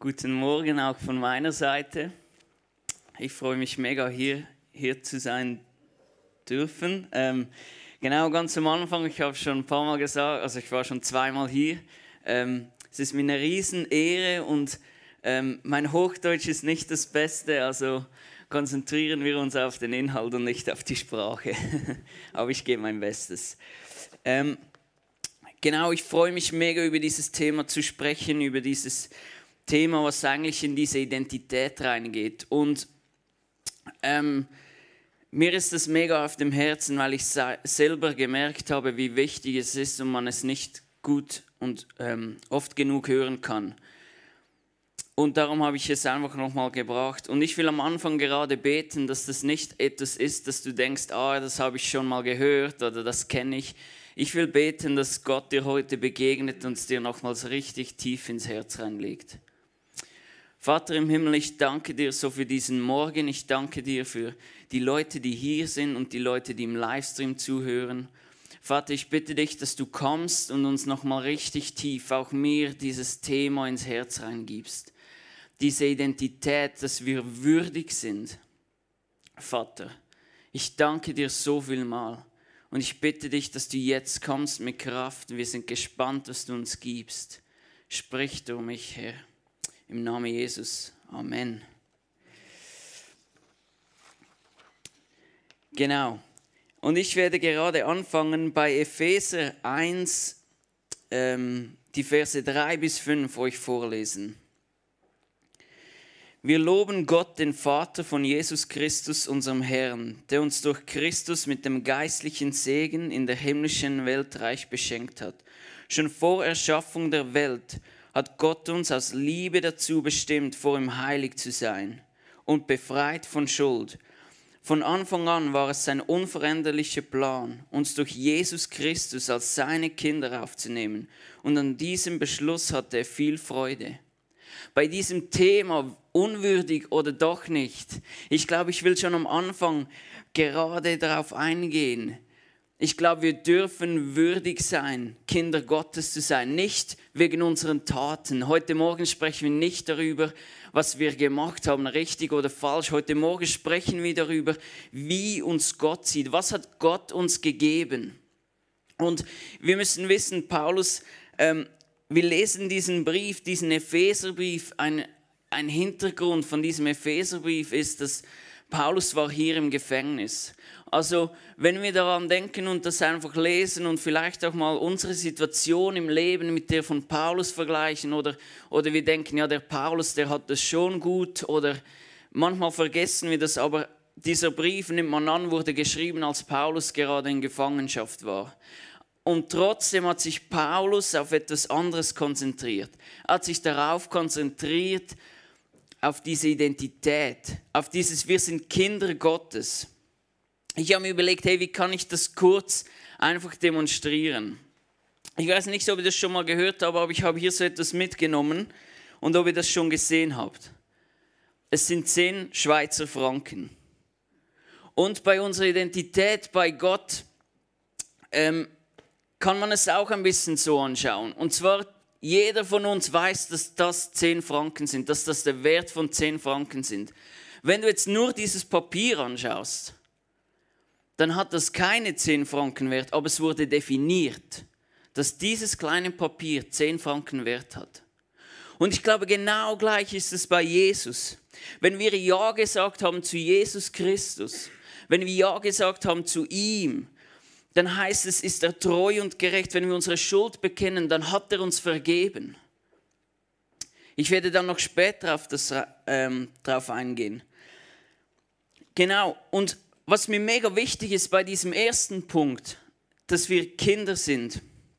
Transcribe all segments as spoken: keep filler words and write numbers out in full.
Guten Morgen auch von meiner Seite. Ich freue mich mega, hier, hier zu sein dürfen. Ähm, genau, ganz am Anfang, ich habe schon ein paar Mal gesagt, also ich war schon zweimal hier. Ähm, es ist mir eine Riesenehre und ähm, mein Hochdeutsch ist nicht das Beste, also konzentrieren wir uns auf den Inhalt und nicht auf die Sprache. Aber ich gebe mein Bestes. Ähm, genau, ich freue mich mega, über dieses Thema zu sprechen, über dieses Thema, was eigentlich in diese Identität reingeht. Und ähm, mir ist das mega auf dem Herzen, weil ich selber gemerkt habe, wie wichtig es ist und man es nicht gut und ähm, oft genug hören kann. Und darum habe ich es einfach nochmal gebracht. Und ich will am Anfang gerade beten, dass das nicht etwas ist, dass du denkst, ah, das habe ich schon mal gehört oder das kenne ich. Ich will beten, dass Gott dir heute begegnet und es dir nochmals richtig tief ins Herz reinlegt. Vater im Himmel, ich danke dir so für diesen Morgen. Ich danke dir für die Leute, die hier sind und die Leute, die im Livestream zuhören. Vater, ich bitte dich, dass du kommst und uns nochmal richtig tief, auch mir, dieses Thema ins Herz reingibst. Diese Identität, dass wir würdig sind. Vater, ich danke dir so viel mal. Und ich bitte dich, dass du jetzt kommst mit Kraft. Wir sind gespannt, was du uns gibst. Sprich durch mich, Herr. Im Namen Jesus. Amen. Genau. Und ich werde gerade anfangen bei Epheser eins, ähm, die Verse drei bis fünf euch vorlesen. Wir loben Gott, den Vater von Jesus Christus, unserem Herrn, der uns durch Christus mit dem geistlichen Segen in der himmlischen Welt reich beschenkt hat. Schon vor Erschaffung der Welt hat Gott uns aus Liebe dazu bestimmt, vor ihm heilig zu sein und befreit von Schuld. Von Anfang an war es sein unveränderlicher Plan, uns durch Jesus Christus als seine Kinder aufzunehmen. Und an diesem Beschluss hatte er viel Freude. Bei diesem Thema, unwürdig oder doch nicht, ich glaube, ich will schon am Anfang gerade darauf eingehen. Ich glaube, wir dürfen würdig sein, Kinder Gottes zu sein, nicht wegen unseren Taten. Heute Morgen sprechen wir nicht darüber, was wir gemacht haben, richtig oder falsch. Heute Morgen sprechen wir darüber, wie uns Gott sieht. Was hat Gott uns gegeben? Und wir müssen wissen, Paulus, ähm, wir lesen diesen Brief, diesen Epheserbrief. Ein, ein Hintergrund von diesem Epheserbrief ist, dass Paulus war hier im Gefängnis. Also wenn wir daran denken und das einfach lesen und vielleicht auch mal unsere Situation im Leben mit der von Paulus vergleichen oder, oder wir denken, ja, der Paulus, der hat das schon gut oder manchmal vergessen wir das, aber dieser Brief, nimmt man an, wurde geschrieben, als Paulus gerade in Gefangenschaft war. Und trotzdem hat sich Paulus auf etwas anderes konzentriert. Er hat sich darauf konzentriert, auf diese Identität, auf dieses, wir sind Kinder Gottes. Ich habe mir überlegt, hey, wie kann ich das kurz einfach demonstrieren? Ich weiß nicht, ob ihr das schon mal gehört habt, aber ich habe hier so etwas mitgenommen und ob ihr das schon gesehen habt. Es sind zehn Schweizer Franken. Und bei unserer Identität, bei Gott, ähm, kann man es auch ein bisschen so anschauen. Und zwar, jeder von uns weiß, dass das zehn Franken sind, dass das der Wert von zehn Franken sind. Wenn du jetzt nur dieses Papier anschaust, dann hat das keine zehn Franken Wert, aber es wurde definiert, dass dieses kleine Papier zehn Franken Wert hat. Und ich glaube, genau gleich ist es bei Jesus. Wenn wir Ja gesagt haben zu Jesus Christus, wenn wir Ja gesagt haben zu ihm, dann heißt es, ist er treu und gerecht. Wenn wir unsere Schuld bekennen, dann hat er uns vergeben. Ich werde dann noch später auf das ähm, drauf eingehen. Genau, und was mir mega wichtig ist bei diesem ersten Punkt, dass wir Kinder sind.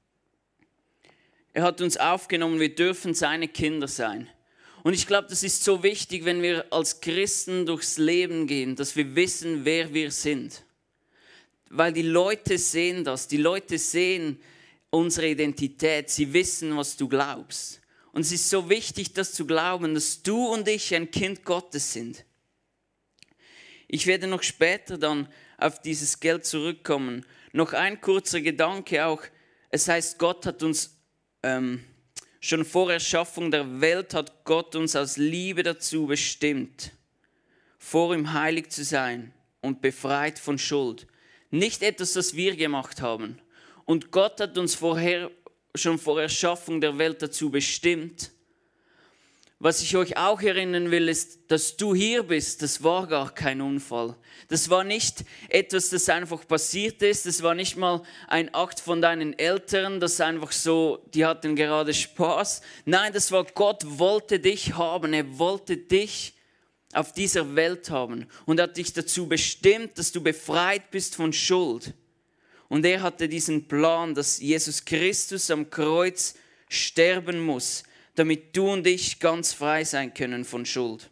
Er hat uns aufgenommen, wir dürfen seine Kinder sein. Und ich glaube, das ist so wichtig, wenn wir als Christen durchs Leben gehen, dass wir wissen, wer wir sind. Weil die Leute sehen das, die Leute sehen unsere Identität, sie wissen, was du glaubst. Und es ist so wichtig, das zu glauben, dass du und ich ein Kind Gottes sind. Ich werde noch später dann auf dieses Geld zurückkommen. Noch ein kurzer Gedanke auch, es heißt, Gott hat uns ähm, Schon vor Erschaffung der Welt hat Gott uns aus Liebe dazu bestimmt, vor ihm heilig zu sein und befreit von Schuld. Nicht etwas, das wir gemacht haben. Und Gott hat uns vorher, schon vor Erschaffung der Welt dazu bestimmt. Was ich euch auch erinnern will, ist, dass du hier bist, das war gar kein Unfall. Das war nicht etwas, das einfach passiert ist. Das war nicht mal ein Akt von deinen Eltern, das einfach so, die hatten gerade Spaß. Nein, das war, Gott wollte dich haben. Er wollte dich auf dieser Welt haben und hat dich dazu bestimmt, dass du befreit bist von Schuld. Und er hatte diesen Plan, dass Jesus Christus am Kreuz sterben muss, damit du und ich ganz frei sein können von Schuld.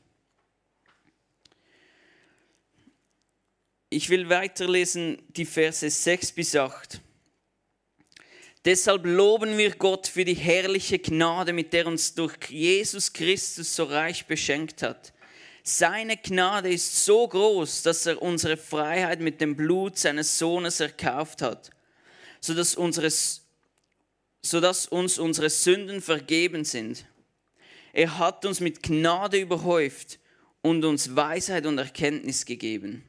Ich will weiterlesen die Verse sechs bis acht. Deshalb loben wir Gott für die herrliche Gnade, mit der uns durch Jesus Christus so reich beschenkt hat. Seine Gnade ist so groß, dass er unsere Freiheit mit dem Blut seines Sohnes erkauft hat, sodass, unseres, sodass uns unsere Sünden vergeben sind. Er hat uns mit Gnade überhäuft und uns Weisheit und Erkenntnis gegeben.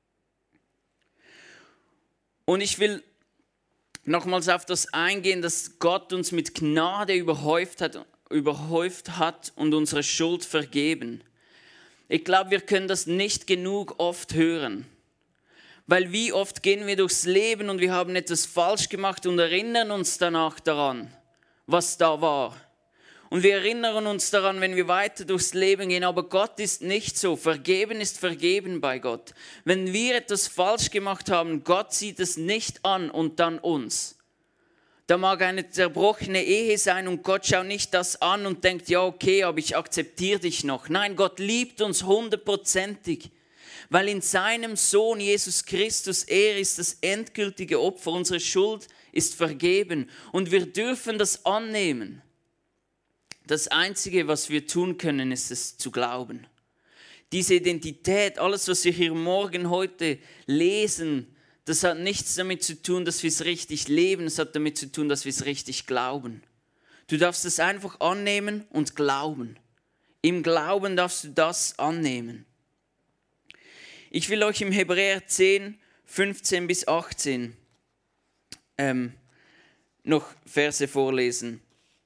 Und ich will nochmals auf das eingehen, dass Gott uns mit Gnade überhäuft hat, überhäuft hat und unsere Schuld vergeben. Ich glaube, wir können das nicht genug oft hören. Weil wie oft gehen wir durchs Leben und wir haben etwas falsch gemacht und erinnern uns danach daran, was da war. Und wir erinnern uns daran, wenn wir weiter durchs Leben gehen, aber Gott ist nicht so. Vergeben ist vergeben bei Gott. Wenn wir etwas falsch gemacht haben, Gott sieht es nicht an und dann uns. Da mag eine zerbrochene Ehe sein und Gott schaut nicht das an und denkt, ja okay, aber ich akzeptiere dich noch. Nein, Gott liebt uns hundertprozentig, weil in seinem Sohn Jesus Christus, er ist das endgültige Opfer. Unsere Schuld ist vergeben und wir dürfen das annehmen. Das Einzige, was wir tun können, ist es zu glauben. Diese Identität, alles, was wir hier morgen, heute lesen, das hat nichts damit zu tun, dass wir es richtig leben, es hat damit zu tun, dass wir es richtig glauben. Du darfst es einfach annehmen und glauben. Im Glauben darfst du das annehmen. Ich will euch im Hebräer zehn, fünfzehn bis achtzehn ähm, noch Verse vorlesen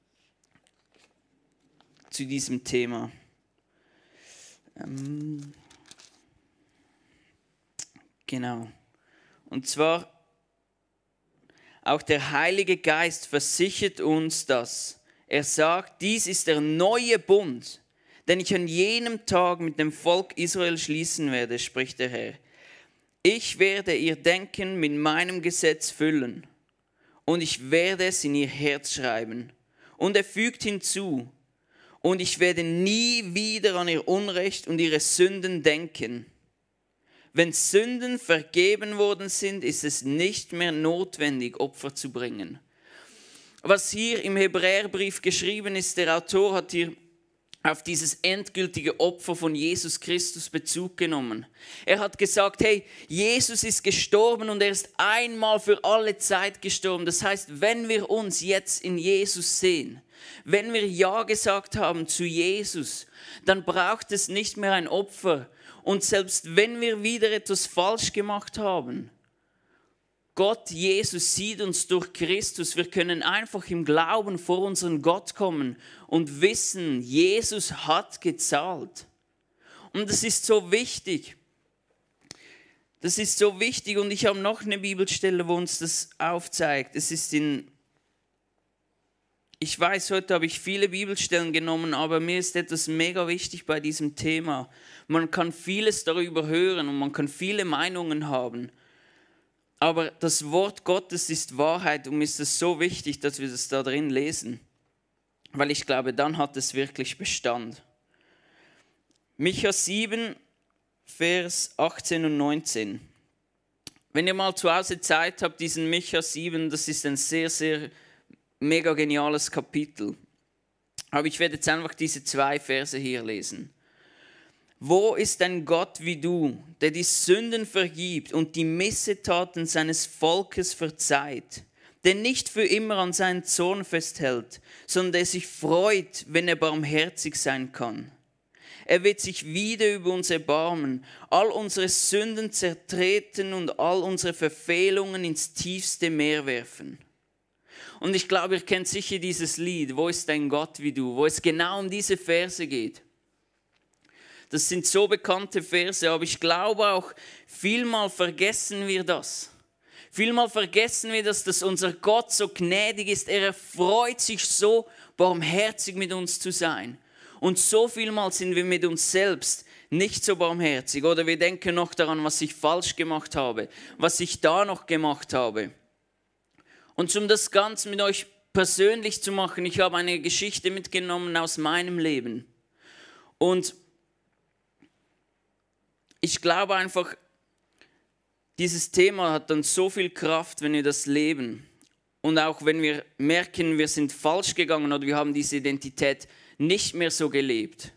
zu diesem Thema. Ähm, genau. Und zwar, auch der Heilige Geist versichert uns das. Er sagt, dies ist der neue Bund, den ich an jenem Tag mit dem Volk Israel schließen werde, spricht der Herr. Ich werde ihr Denken mit meinem Gesetz füllen und ich werde es in ihr Herz schreiben. Und er fügt hinzu, und ich werde nie wieder an ihr Unrecht und ihre Sünden denken. Wenn Sünden vergeben worden sind, ist es nicht mehr notwendig, Opfer zu bringen. Was hier im Hebräerbrief geschrieben ist, der Autor hat hier auf dieses endgültige Opfer von Jesus Christus Bezug genommen. Er hat gesagt, hey, Jesus ist gestorben und er ist einmal für alle Zeit gestorben. Das heißt, wenn wir uns jetzt in Jesus sehen, wenn wir Ja gesagt haben zu Jesus, dann braucht es nicht mehr ein Opfer. Und selbst wenn wir wieder etwas falsch gemacht haben, Gott, Jesus, sieht uns durch Christus. Wir können einfach im Glauben vor unseren Gott kommen und wissen, Jesus hat gezahlt. Und das ist so wichtig. Das ist so wichtig und ich habe noch eine Bibelstelle, wo uns das aufzeigt. Es ist in, ich weiß, heute habe ich viele Bibelstellen genommen, aber mir ist etwas mega wichtig bei diesem Thema. Man kann vieles darüber hören und man kann viele Meinungen haben. Aber das Wort Gottes ist Wahrheit und mir ist es so wichtig, dass wir das da drin lesen. Weil ich glaube, dann hat es wirklich Bestand. Micha sieben, Vers achtzehn und neunzehn. Wenn ihr mal zu Hause Zeit habt, diesen Micha sieben, das ist ein sehr, sehr mega geniales Kapitel. Aber ich werde jetzt einfach diese zwei Verse hier lesen. Wo ist ein Gott wie du, der die Sünden vergibt und die Missetaten seines Volkes verzeiht, der nicht für immer an seinen Zorn festhält, sondern der sich freut, wenn er barmherzig sein kann. Er wird sich wieder über uns erbarmen, all unsere Sünden zertreten und all unsere Verfehlungen ins tiefste Meer werfen. Und ich glaube, ihr kennt sicher dieses Lied, Wo ist dein Gott wie du, wo es genau um diese Verse geht. Das sind so bekannte Verse, aber ich glaube auch, vielmal vergessen wir das. Vielmal vergessen wir das, dass unser Gott so gnädig ist. Er erfreut sich so, barmherzig mit uns zu sein. Und so vielmal sind wir mit uns selbst nicht so barmherzig. Oder wir denken noch daran, was ich falsch gemacht habe, was ich da noch gemacht habe. Und um das Ganze mit euch persönlich zu machen, ich habe eine Geschichte mitgenommen aus meinem Leben. Und ich glaube einfach, dieses Thema hat dann so viel Kraft, wenn wir das leben. Und auch wenn wir merken, wir sind falsch gegangen oder wir haben diese Identität nicht mehr so gelebt.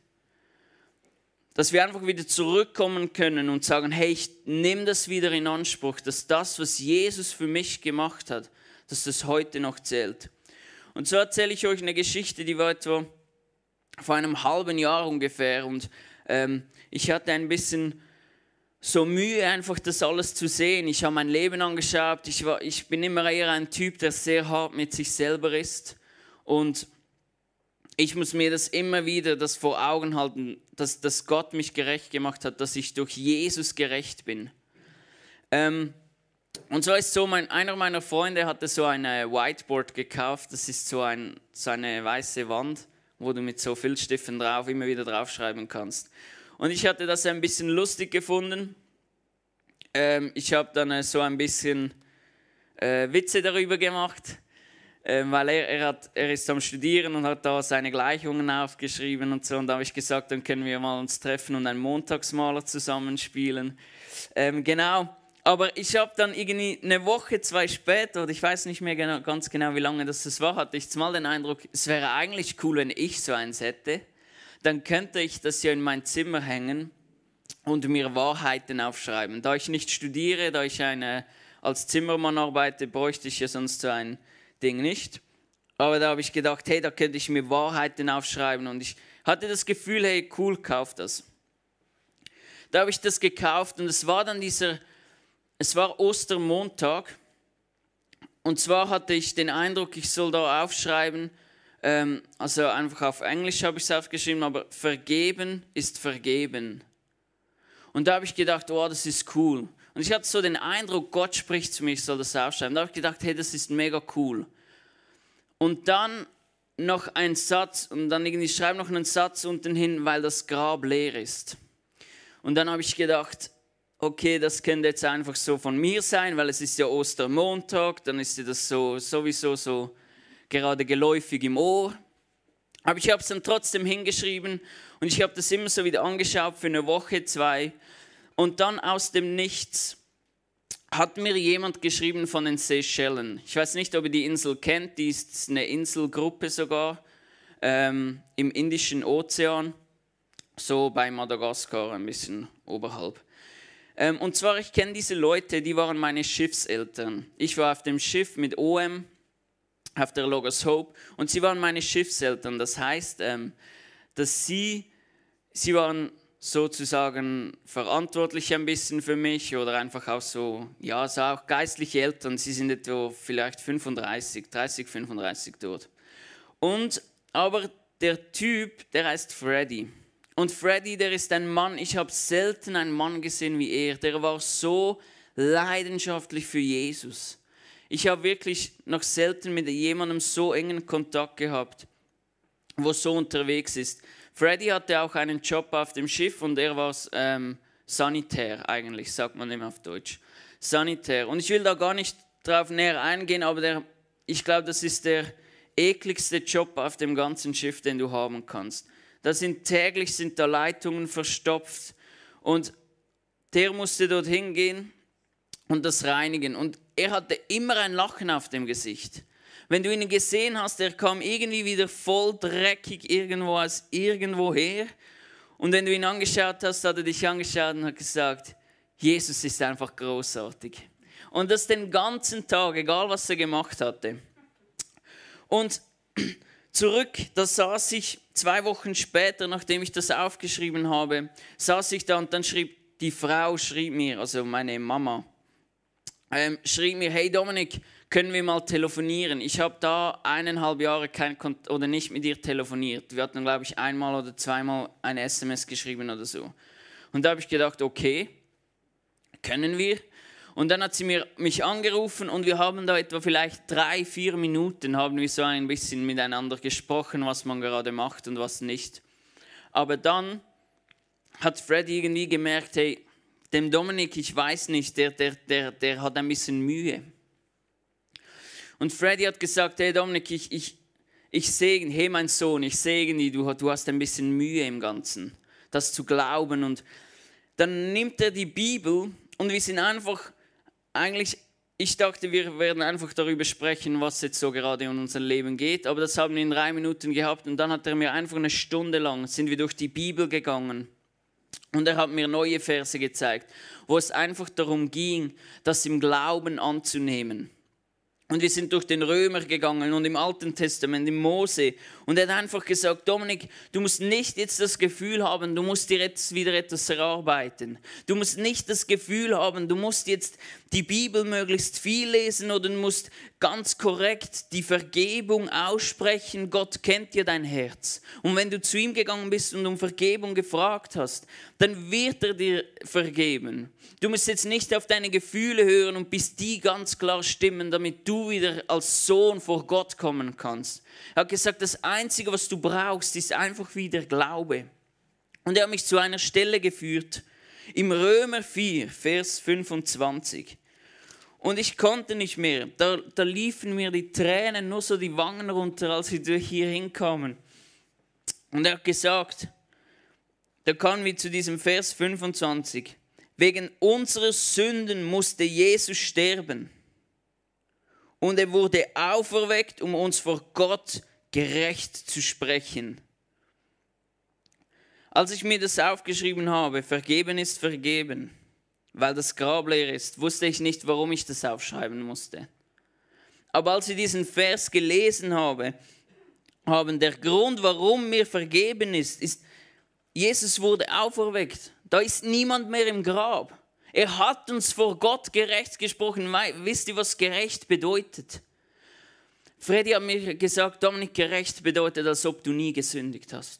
Dass wir einfach wieder zurückkommen können und sagen, hey, ich nehme das wieder in Anspruch, dass das, was Jesus für mich gemacht hat, dass das heute noch zählt. Und so erzähle ich euch eine Geschichte, die war etwa vor einem halben Jahr ungefähr. Und ähm, ich hatte ein bisschen so Mühe, einfach das alles zu sehen. Ich habe mein Leben angeschaut. Ich, war, ich bin immer eher ein Typ, der sehr hart mit sich selber ist. Und ich muss mir das immer wieder das vor Augen halten, dass, dass Gott mich gerecht gemacht hat, dass ich durch Jesus gerecht bin. Ähm, und so ist so, mein, einer meiner Freunde hatte so ein Whiteboard gekauft. Das ist so, ein, so eine weiße Wand, wo du mit so Filzstiften drauf immer wieder draufschreiben kannst. Und ich hatte das ein bisschen lustig gefunden. Ähm, ich habe dann äh, so ein bisschen äh, Witze darüber gemacht, äh, weil er, er, hat, er ist am Studieren und hat da seine Gleichungen aufgeschrieben und so. Und da habe ich gesagt, dann können wir mal uns treffen und einen Montagsmaler zusammenspielen. Ähm, genau, aber ich habe dann irgendwie eine Woche, zwei später, oder ich weiß nicht mehr genau, ganz genau, wie lange das, das war, hatte ich mal den Eindruck, es wäre eigentlich cool, wenn ich so eins hätte. Dann könnte ich das ja in mein Zimmer hängen und mir Wahrheiten aufschreiben. Da ich nicht studiere, da ich eine, als Zimmermann arbeite, bräuchte ich ja sonst so ein Ding nicht. Aber da habe ich gedacht, hey, da könnte ich mir Wahrheiten aufschreiben. Und ich hatte das Gefühl, hey, cool, kauf das. Da habe ich das gekauft und es war dann dieser, es war Ostermontag. Und zwar hatte ich den Eindruck, ich soll da aufschreiben, also einfach auf Englisch habe ich es aufgeschrieben, aber vergeben ist vergeben. Und da habe ich gedacht, oh, das ist cool. Und ich hatte so den Eindruck, Gott spricht zu mir, ich soll das aufschreiben. Da habe ich gedacht, hey, das ist mega cool. Und dann noch ein Satz, und dann irgendwie schreibe noch einen Satz unten hin, weil das Grab leer ist. Und dann habe ich gedacht, okay, das könnte jetzt einfach so von mir sein, weil es ist ja Ostermontag, dann ist das so sowieso so gerade geläufig im Ohr. Aber ich habe es dann trotzdem hingeschrieben und ich habe das immer so wieder angeschaut für eine Woche, zwei. Und dann aus dem Nichts hat mir jemand geschrieben von den Seychellen. Ich weiß nicht, ob ihr die Insel kennt, die ist eine Inselgruppe sogar ähm, im Indischen Ozean, so bei Madagaskar, ein bisschen oberhalb. Ähm, und zwar, ich kenne diese Leute, die waren meine Schiffseltern. Ich war auf dem Schiff mit O M, auf der Logos Hope, und sie waren meine Schiffseltern. Das heißt, ähm, dass sie, sie waren sozusagen verantwortlich ein bisschen für mich oder einfach auch so, ja, so auch geistliche Eltern. Sie sind etwa vielleicht fünfunddreißig, dreißig, fünfunddreißig dort. Und, aber der Typ, der heißt Freddy. Und Freddy, der ist ein Mann, ich habe selten einen Mann gesehen wie er. Der war so leidenschaftlich für Jesus. Ich habe wirklich noch selten mit jemandem so engen Kontakt gehabt, wo so unterwegs ist. Freddy hatte auch einen Job auf dem Schiff und er war ähm, Sanitär eigentlich, sagt man immer auf Deutsch. Sanitär. Und ich will da gar nicht drauf näher eingehen, aber der, ich glaube, das ist der ekligste Job auf dem ganzen Schiff, den du haben kannst. Da sind täglich sind da Leitungen verstopft und der musste dort hingehen und das reinigen. Und er hatte immer ein Lachen auf dem Gesicht. Wenn du ihn gesehen hast, er kam irgendwie wieder voll dreckig irgendwo aus irgendwo her. Und wenn du ihn angeschaut hast, hat er dich angeschaut und hat gesagt, Jesus ist einfach großartig. Und das den ganzen Tag, egal was er gemacht hatte. Und zurück, da saß ich zwei Wochen später, nachdem ich das aufgeschrieben habe, saß ich da und dann schrieb die Frau, schrieb mir, also meine Mama, ähm, schrieb mir, hey Dominik, können wir mal telefonieren? Ich habe da eineinhalb Jahre kein Kont- oder nicht mit ihr telefoniert. Wir hatten, glaube ich, einmal oder zweimal eine S M S geschrieben oder so. Und da habe ich gedacht, okay, können wir? Und dann hat sie mir, mich angerufen und wir haben da etwa vielleicht drei, vier Minuten haben wir so ein bisschen miteinander gesprochen, was man gerade macht und was nicht. Aber dann hat Freddy irgendwie gemerkt, hey, dem Dominik, ich weiß nicht, der, der, der, der hat ein bisschen Mühe. Und Freddy hat gesagt, hey Dominik, ich, ich, ich segne, hey mein Sohn, ich segne dich, du, du hast ein bisschen Mühe im Ganzen, das zu glauben. Und dann nimmt er die Bibel und wir sind einfach, eigentlich, ich dachte, wir werden einfach darüber sprechen, was jetzt so gerade in unserem Leben geht, aber das haben wir in drei Minuten gehabt und dann hat er mir einfach eine Stunde lang, sind wir durch die Bibel gegangen und er hat mir neue Verse gezeigt, wo es einfach darum ging, das im Glauben anzunehmen. Und wir sind durch den Römer gegangen und im Alten Testament, im Mose. Und er hat einfach gesagt, Dominik, du musst nicht jetzt das Gefühl haben, du musst dir jetzt wieder etwas erarbeiten. Du musst nicht das Gefühl haben, du musst jetzt die Bibel möglichst viel lesen oder du musst ganz korrekt die Vergebung aussprechen. Gott kennt ja dein Herz. Und wenn du zu ihm gegangen bist und um Vergebung gefragt hast, dann wird er dir vergeben. Du musst jetzt nicht auf deine Gefühle hören und bis die ganz klar stimmen, damit du wieder als Sohn vor Gott kommen kannst. Er hat gesagt, das Einzige, was du brauchst, ist einfach wieder Glaube. Und er hat mich zu einer Stelle geführt, im Römer vier, Vers fünfundzwanzig. Und ich konnte nicht mehr, da, da liefen mir die Tränen nur so die Wangen runter, als wir hier hinkamen. Und er hat gesagt, da kamen wir zu diesem Vers fünfundzwanzig. Wegen unserer Sünden musste Jesus sterben. Und er wurde auferweckt, um uns vor Gott gerecht zu sprechen. Als ich mir das aufgeschrieben habe, vergeben ist vergeben, weil das Grab leer ist, wusste ich nicht, warum ich das aufschreiben musste. Aber als ich diesen Vers gelesen habe, haben der Grund, warum mir vergeben ist, ist, Jesus wurde auferweckt. Da ist niemand mehr im Grab. Er hat uns vor Gott gerecht gesprochen. Wisst ihr, was gerecht bedeutet? Freddy hat mir gesagt, Dominik, gerecht bedeutet, als ob du nie gesündigt hast.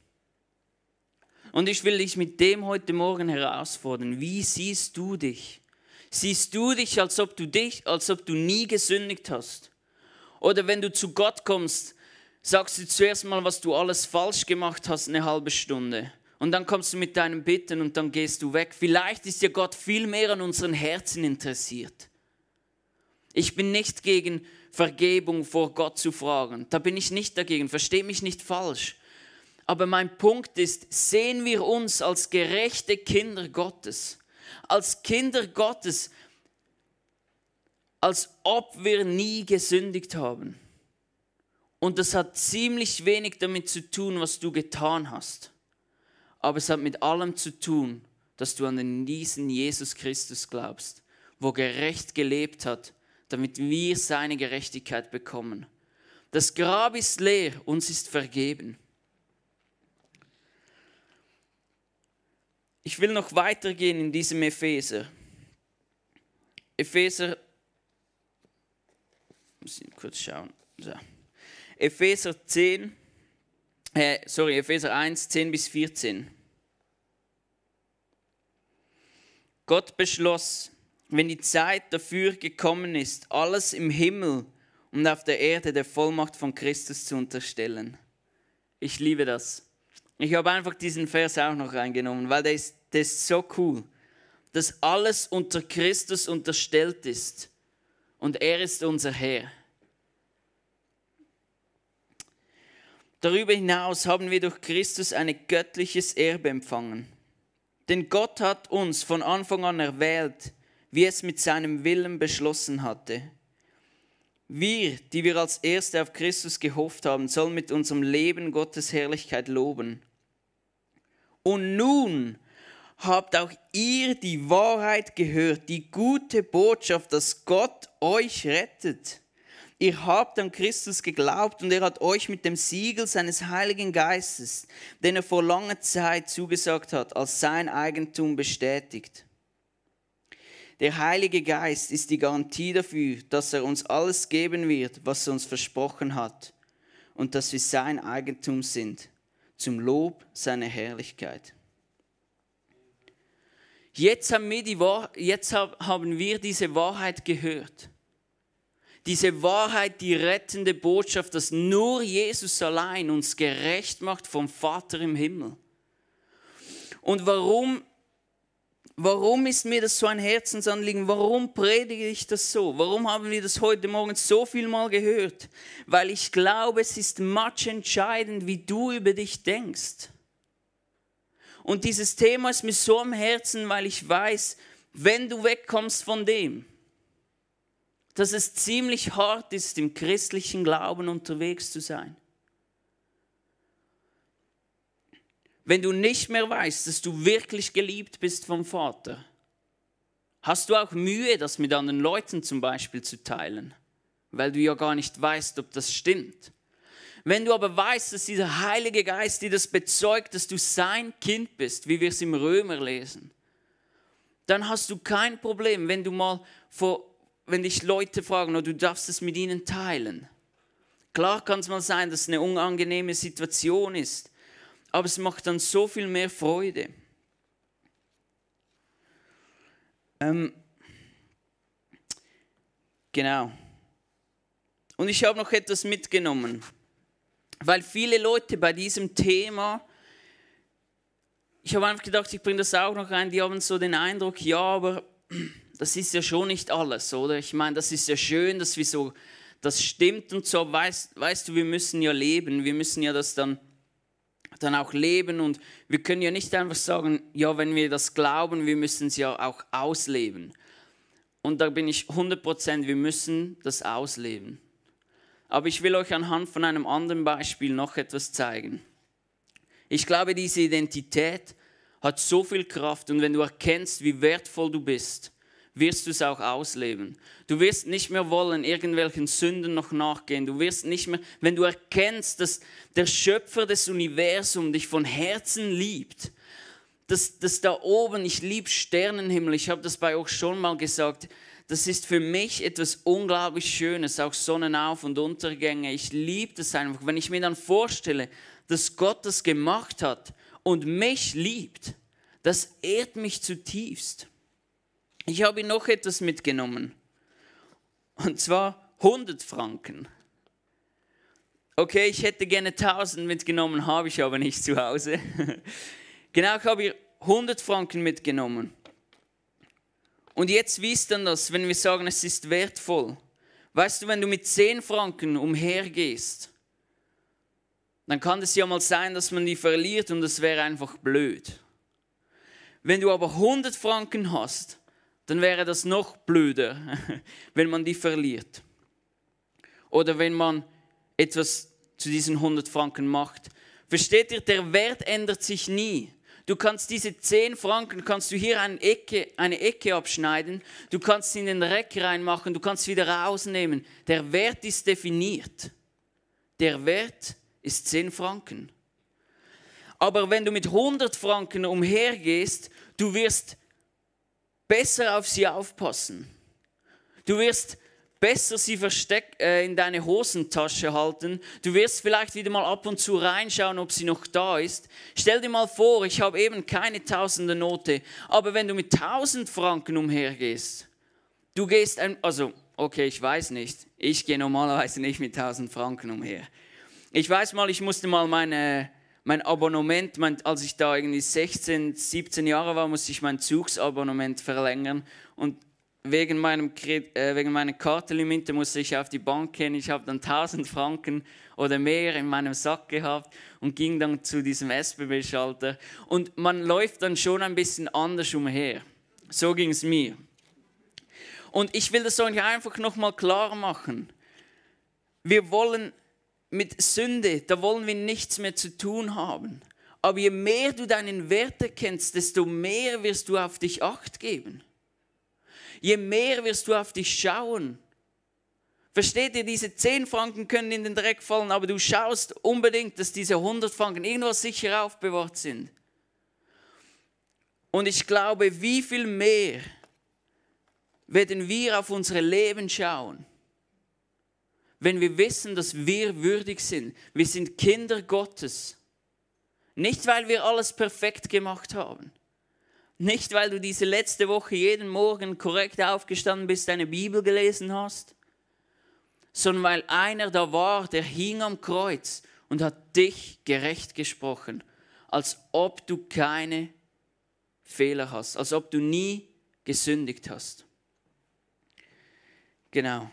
Und ich will dich mit dem heute Morgen herausfordern. Wie siehst du dich? Siehst du dich, als ob du dich, als ob du nie gesündigt hast? Oder wenn du zu Gott kommst, sagst du zuerst mal, was du alles falsch gemacht hast, eine halbe Stunde. Und dann kommst du mit deinem Bitten und dann gehst du weg. Vielleicht ist ja Gott viel mehr an unseren Herzen interessiert. Ich bin nicht gegen Vergebung vor Gott zu fragen. Da bin ich nicht dagegen. Versteh mich nicht falsch. Aber mein Punkt ist, sehen wir uns als gerechte Kinder Gottes. Als Kinder Gottes, als ob wir nie gesündigt haben. Und das hat ziemlich wenig damit zu tun, was du getan hast. Aber es hat mit allem zu tun, dass du an diesen Jesus Christus glaubst, wo gerecht gelebt hat, damit wir seine Gerechtigkeit bekommen. Das Grab ist leer, uns ist vergeben. Ich will noch weitergehen in diesem Epheser. Epheser, muss ich kurz schauen. So. Epheser zehn, äh, sorry, Epheser eins, zehn bis vierzehn. Gott beschloss, wenn die Zeit dafür gekommen ist, alles im Himmel und auf der Erde der Vollmacht von Christus zu unterstellen. Ich liebe das. Ich habe einfach diesen Vers auch noch reingenommen, weil der ist, der ist so cool, dass alles unter Christus unterstellt ist und er ist unser Herr. Darüber hinaus haben wir durch Christus ein göttliches Erbe empfangen. Denn Gott hat uns von Anfang an erwählt, wie es mit seinem Willen beschlossen hatte. Wir, die wir als Erste auf Christus gehofft haben, sollen mit unserem Leben Gottes Herrlichkeit loben. Und nun habt auch ihr die Wahrheit gehört, die gute Botschaft, dass Gott euch rettet. Ihr habt an Christus geglaubt und er hat euch mit dem Siegel seines Heiligen Geistes, den er vor langer Zeit zugesagt hat, als sein Eigentum bestätigt. Der Heilige Geist ist die Garantie dafür, dass er uns alles geben wird, was er uns versprochen hat und dass wir sein Eigentum sind, zum Lob seiner Herrlichkeit. Jetzt haben wir, die Wahr- jetzt haben wir diese Wahrheit gehört. Diese Wahrheit, die rettende Botschaft, dass nur Jesus allein uns gerecht macht vom Vater im Himmel. Und warum, warum ist mir das so ein Herzensanliegen? Warum predige ich das so? Warum haben wir das heute Morgen so viel mal gehört? Weil ich glaube, es ist much entscheidend, wie du über dich denkst. Und dieses Thema ist mir so am Herzen, weil ich weiß, wenn du wegkommst von dem, dass es ziemlich hart ist, im christlichen Glauben unterwegs zu sein. Wenn du nicht mehr weißt, dass du wirklich geliebt bist vom Vater, hast du auch Mühe, das mit anderen Leuten zum Beispiel zu teilen, weil du ja gar nicht weißt, ob das stimmt. Wenn du aber weißt, dass dieser Heilige Geist dir das bezeugt, dass du sein Kind bist, wie wir es im Römer lesen, dann hast du kein Problem, wenn du mal vor, wenn dich Leute fragen, oder du darfst es mit ihnen teilen. Klar kann es mal sein, dass es eine unangenehme Situation ist, aber es macht dann so viel mehr Freude. Ähm, genau. Und ich habe noch etwas mitgenommen. Weil viele Leute bei diesem Thema, ich habe einfach gedacht, ich bringe das auch noch rein, die haben so den Eindruck, ja, aber das ist ja schon nicht alles, oder? Ich meine, das ist ja schön, dass wir so, das stimmt und so, weißt, weißt du, wir müssen ja leben, wir müssen ja das dann, dann auch leben und wir können ja nicht einfach sagen, ja, wenn wir das glauben, wir müssen es ja auch ausleben. Und da bin ich hundert Prozent, wir müssen das ausleben. Aber ich will euch anhand von einem anderen Beispiel noch etwas zeigen. Ich glaube, diese Identität hat so viel Kraft und wenn du erkennst, wie wertvoll du bist, wirst du es auch ausleben. Du wirst nicht mehr wollen, irgendwelchen Sünden noch nachgehen. Du wirst nicht mehr, wenn du erkennst, dass der Schöpfer des Universums dich von Herzen liebt, dass, dass da oben, ich liebe Sternenhimmel, ich habe das bei euch schon mal gesagt, das ist für mich etwas unglaublich Schönes, auch Sonnenauf- und Untergänge. Ich liebe das einfach, wenn ich mir dann vorstelle, dass Gott das gemacht hat und mich liebt, das ehrt mich zutiefst. Ich habe noch etwas mitgenommen, und zwar hundert Franken. Okay, ich hätte gerne tausend mitgenommen, habe ich aber nicht zu Hause. Genau, ich habe hundert Franken mitgenommen. Und jetzt, wie ist denn das, wenn wir sagen, es ist wertvoll? Weißt du, wenn du mit zehn Franken umhergehst, dann kann es ja mal sein, dass man die verliert und das wäre einfach blöd. Wenn du aber hundert Franken hast, dann wäre das noch blöder, wenn man die verliert. Oder wenn man etwas zu diesen hundert Franken macht. Versteht ihr, der Wert ändert sich nie. Du kannst diese zehn Franken, kannst du hier eine Ecke, eine Ecke abschneiden, du kannst sie in den Reck reinmachen, du kannst sie wieder rausnehmen. Der Wert ist definiert. Der Wert ist zehn Franken. Aber wenn du mit hundert Franken umhergehst, du wirst besser auf sie aufpassen. Du wirst besser sie versteck, äh, in deine Hosentasche halten. Du wirst vielleicht wieder mal ab und zu reinschauen, ob sie noch da ist. Stell dir mal vor, ich habe eben keine tausende Note, aber wenn du mit tausend Franken umhergehst, du gehst, ein, also okay, ich weiß nicht, ich gehe normalerweise nicht mit tausend Franken umher. Ich weiß mal, ich musste mal meine, mein Abonnement, mein, als ich da irgendwie sechzehn, siebzehn Jahre war, musste ich mein Zugsabonnement verlängern und Wegen meinem äh, wegen meiner Kartenlimite musste ich auf die Bank gehen. Ich habe dann tausend Franken oder mehr in meinem Sack gehabt und ging dann zu diesem S B B-Schalter. Und man läuft dann schon ein bisschen anders umher. So ging es mir. Und ich will das euch einfach nochmal klar machen. Wir wollen mit Sünde, da wollen wir nichts mehr zu tun haben. Aber je mehr du deinen Wert erkennst, desto mehr wirst du auf dich Acht geben. Je mehr wirst du auf dich schauen. Versteht ihr, diese zehn Franken können in den Dreck fallen, aber du schaust unbedingt, dass diese hundert Franken irgendwo sicher aufbewahrt sind. Und ich glaube, wie viel mehr werden wir auf unsere Leben schauen, wenn wir wissen, dass wir würdig sind. Wir sind Kinder Gottes. Nicht, weil wir alles perfekt gemacht haben. Nicht, weil du diese letzte Woche jeden Morgen korrekt aufgestanden bist, deine Bibel gelesen hast, sondern weil einer da war, der hing am Kreuz und hat dich gerecht gesprochen, als ob du keine Fehler hast, als ob du nie gesündigt hast. Genau.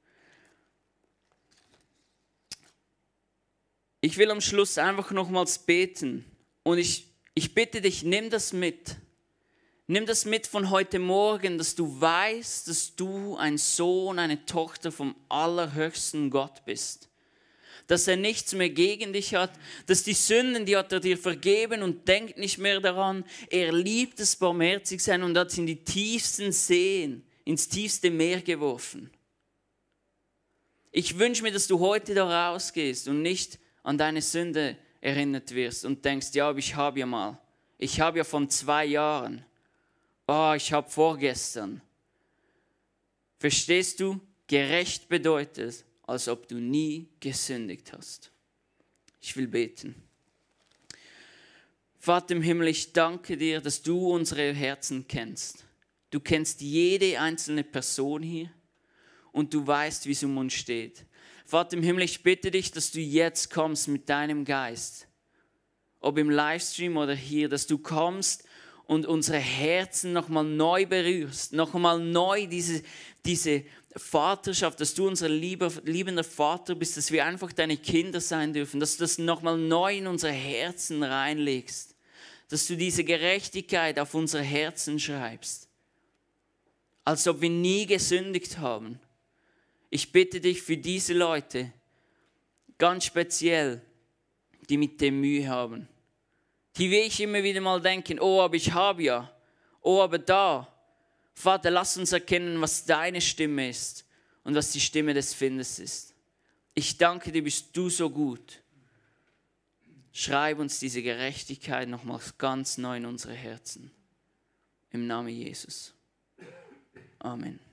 Ich will am Schluss einfach nochmals beten und ich, ich bitte dich, nimm das mit. Nimm das mit von heute Morgen, dass du weißt, dass du ein Sohn, eine Tochter vom allerhöchsten Gott bist. Dass er nichts mehr gegen dich hat, dass die Sünden, die hat er dir vergeben und denkt nicht mehr daran. Er liebt es barmherzig sein und hat es in die tiefsten Seen, ins tiefste Meer geworfen. Ich wünsche mir, dass du heute da rausgehst und nicht an deine Sünde erinnert wirst und denkst, ja, aber ich habe ja mal, ich habe ja von zwei Jahren, oh, ich habe vorgestern. Verstehst du? Gerecht bedeutet, als ob du nie gesündigt hast. Ich will beten. Vater im Himmel, ich danke dir, dass du unsere Herzen kennst. Du kennst jede einzelne Person hier und du weißt, wie es um uns steht. Vater im Himmel, ich bitte dich, dass du jetzt kommst mit deinem Geist, ob im Livestream oder hier, dass du kommst und unsere Herzen nochmal neu berührst, nochmal neu diese, diese Vaterschaft, dass du unser lieber, liebender Vater bist, dass wir einfach deine Kinder sein dürfen, dass du das nochmal neu in unsere Herzen reinlegst, dass du diese Gerechtigkeit auf unsere Herzen schreibst, als ob wir nie gesündigt haben. Ich bitte dich für diese Leute, ganz speziell, die mit dem Mühe haben, die wie ich immer wieder mal denken, oh, aber ich habe ja, oh, aber da. Vater, lass uns erkennen, was deine Stimme ist und was die Stimme des Findes ist. Ich danke dir, bist du so gut. Schreib uns diese Gerechtigkeit nochmals ganz neu in unsere Herzen. Im Namen Jesus. Amen.